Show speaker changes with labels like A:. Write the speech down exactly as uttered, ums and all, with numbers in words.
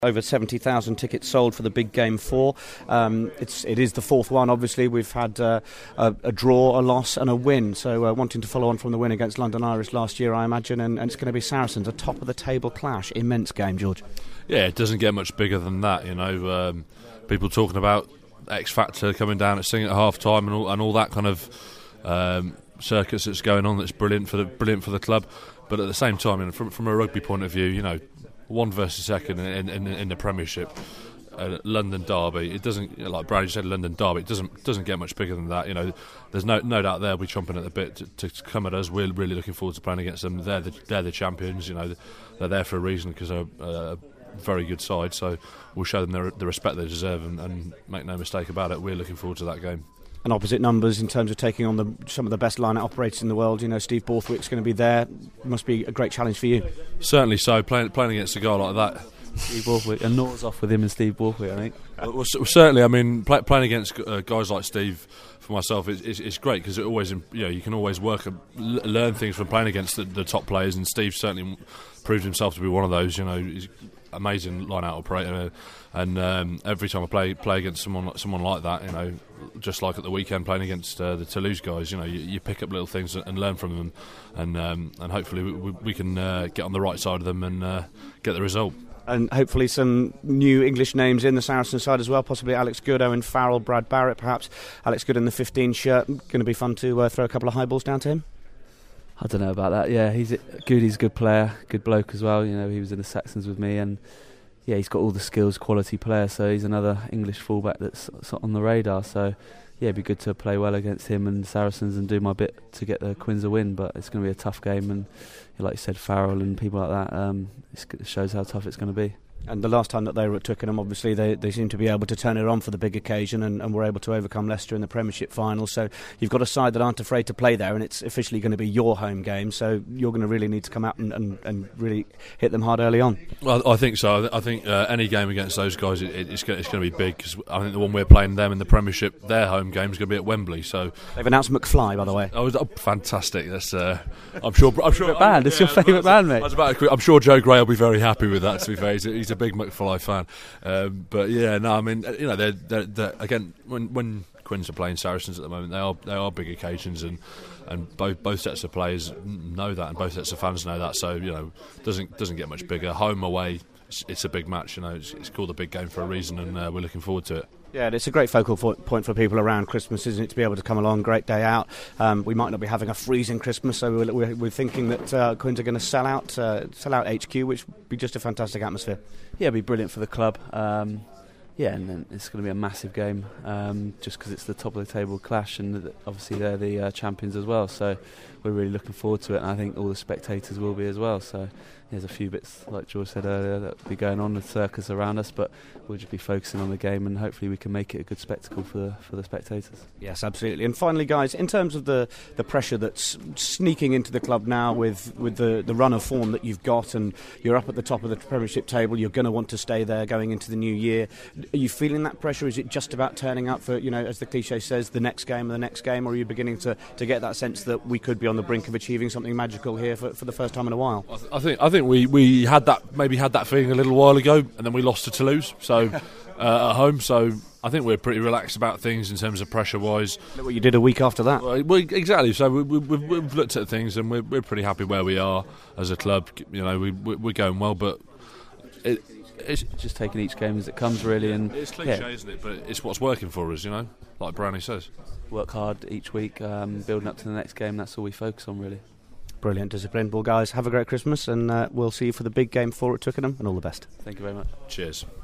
A: Over seventy thousand tickets sold for the big game four. Um, it's, it is the fourth one, obviously. We've had uh, a, a draw, a loss and a win. So uh, wanting to follow on from the win against London Irish last year, I imagine, and, and it's going to be Saracens, a top-of-the-table clash. Immense game, George.
B: Yeah, it doesn't get much bigger than that, you know. Um, people talking about X Factor coming down at Sing at half-time and all, and all that kind of um, circus that's going on that's brilliant for the brilliant for the club. But at the same time, you know, from, from a rugby point of view, you know, one versus second in, in, in the Premiership, uh, London Derby. It doesn't, like Brownie said, London Derby. It doesn't doesn't get much bigger than that. You know, there's no no doubt they'll be chomping at the bit to, to come at us. We're really looking forward to playing against them. They're the, they're the champions. You know, they're there for a reason because they're a very good side. So we'll show them the, the respect they deserve, and, and make no mistake about it, we're looking forward to that game.
A: And opposite numbers in terms of taking on the, some of the best line-out operators in the world. You know, Steve Borthwick's going to be there. Must be a great challenge for you.
B: Certainly so. Playing playing against a guy like that.
C: Steve Borthwick, and Nor's off with him and Steve Borthwick, I think.
B: Well, well, certainly, I mean, play, playing against uh, guys like Steve, for myself, is it's, it's great because it always, you know, you can always work, and learn things from playing against the, the top players. And Steve certainly proved himself to be one of those. You know, he's amazing line-out operator, and um, every time I play play against someone someone like that, you know, just like at the weekend playing against uh, the Toulouse guys, you know, you, you pick up little things and learn from them, and um, and hopefully we, we can uh, get on the right side of them and uh, get the result.
A: And hopefully some new English names in the Saracen side as well, possibly Alex Good, Owen Farrell, Brad Barrett perhaps. Alex Good in the fifteen shirt, going to be fun to uh, throw a couple of high balls down to him.
C: I don't know about that. Yeah, he's a, good. He's a good player, good bloke as well. You know, he was in the Saxons with me, and yeah, he's got all the skills, quality player. So he's another English fullback that's on the radar. So yeah, it'd be good to play well against him and Saracens and do my bit to get the Quins a win. But it's going to be a tough game, and like you said, Farrell and people like that. Um, it shows how tough it's going to be. And
A: the last time that they were at Twickenham, obviously they, they seem to be able to turn it on for the big occasion, and, and were able to overcome Leicester in the Premiership final. So you've got a side that aren't afraid to play there, and it's officially going to be your home game. So you're going to really need to come out and, and, and really hit them hard early on.
B: Well, I think so. I think uh, any game against those guys, it, it's going to be big, because I think the one we're playing them in the Premiership, their home game is going to be at Wembley. So
A: they've announced McFly, by the way.
B: Oh, oh fantastic! That's uh, I'm sure. I'm sure.
C: Band. It's yeah, your favourite band, mate.
B: I was about to, I'm sure Joe Gray will be very happy with that. To be fair, he's a, he's a big McFly fan. Um, but yeah, no, I mean, you know, they're, they're, they're, again, when when Quins are playing Saracens at the moment, they are they are big occasions, and, and both both sets of players know that, and both sets of fans know that. So you know, doesn't doesn't get much bigger. Home away, it's, it's a big match. You know, it's, it's called a big game for a reason, and uh, we're looking forward to it.
A: Yeah, it's a great focal point for people around Christmas, isn't it, to be able to come along, great day out. Um, we might not be having a freezing Christmas, so we're, we're, we're thinking that uh, Quins are going to sell out uh, sell out H Q, which would be just a fantastic atmosphere.
C: Yeah, it'd be brilliant for the club. Um, yeah, and then it's going to be a massive game, um, just because it's the top of the table clash, and obviously they're the uh, champions as well. So we're really looking forward to it, and I think all the spectators will be as well. So there's a few bits, like George said earlier, that will be going on, the circus around us, but we'll just be focusing on the game, and hopefully we can make it a good spectacle for the, for the spectators.
A: Yes, absolutely. And finally, guys, in terms of the, the pressure that's sneaking into the club now with, with the, the run of form that you've got, and you're up at the top of the Premiership table, you're going to want to stay there going into the new year. Are you feeling that pressure? Is it just about turning up for, you know, as the cliche says, the next game and the next game, or are you beginning to, to get that sense that we could be on the brink of achieving something magical here for, for the first time in a while?
B: I, th- I think I think we, we had that maybe had that feeling a little while ago, and then we lost to Toulouse so uh, at home. So I think we're pretty relaxed about things in terms of pressure wise.
A: Look what you did a week after that.
B: Well, well exactly. So we, we, we've, we've looked at things, and we're, we're pretty happy where we are as a club. You know, we, we're going well, but it, it's
C: just taking each game as it comes, really. And
B: it's cliche,
C: yeah.
B: isn't it? But it's what's working for us. You know, like Brownie says.
C: Work hard each week, um, building up to the next game. That's all we focus on, really.
A: Brilliant discipline. Well, guys, have a great Christmas, and uh, we'll see you for the big game four at Twickenham, and all the best.
C: Thank you very much.
B: Cheers.